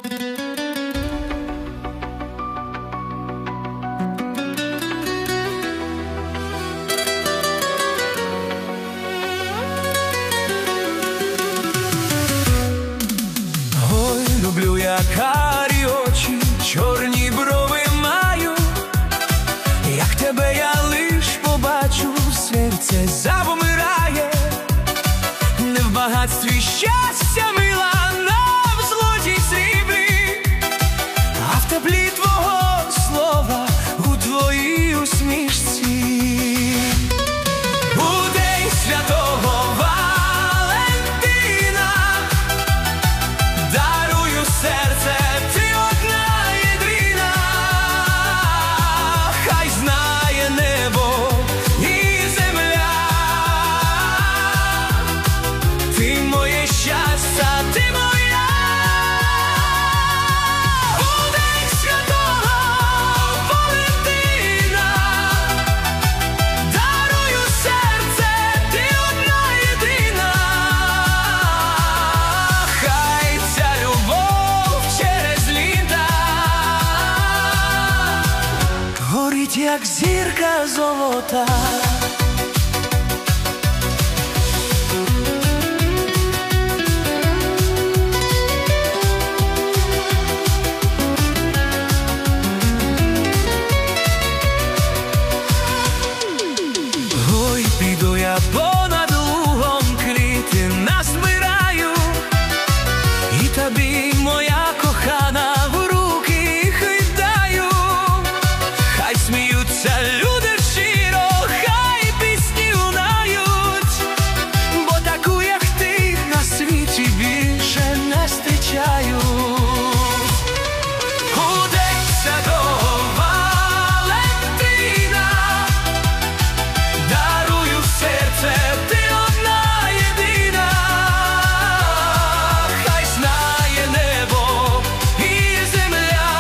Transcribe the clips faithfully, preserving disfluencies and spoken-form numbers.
Ой, люблю я карі очі, чорні брови маю. Як тебе я лиш побачу, серце завмирає. Не в багатстві щастя мила, но в злоті сріблі, а в теплі твого слова, у твоїй усмішці. У день святого Валентина дарую серце, ти одна єдина. Хай знає небо і земля, ти моє щастя, ти моя. У день святого Валентина дарую серце, ти одна єдина. Хай ця любов через літа горить, як зірка золота. Ой, піду я понад лугом, квіти назбираю, і тобі, моя кохана, в руки їх віддаю. Хай сміються люди щиро, хай пісні лунають, бо таку, як ти, на світі більше не зустрічаю. У день святого Валентина дарую серце, ти одна єдина. Хай знає небо і земля,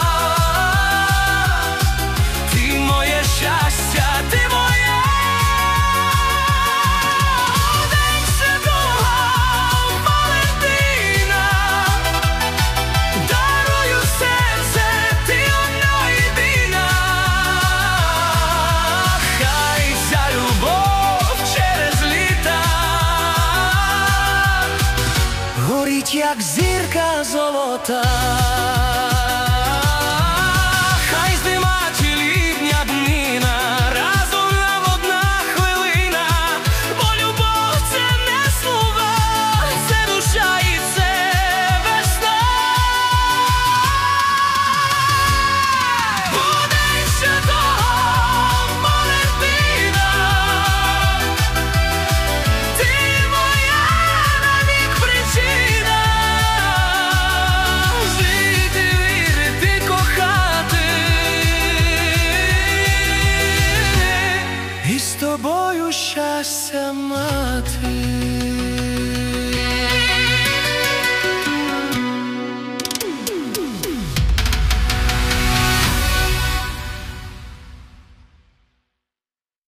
ти моє щастя, ти моя. У день святого Валентина дарую серце, ти одна єдина. Хай ця любов через літа горить, як зірка золота.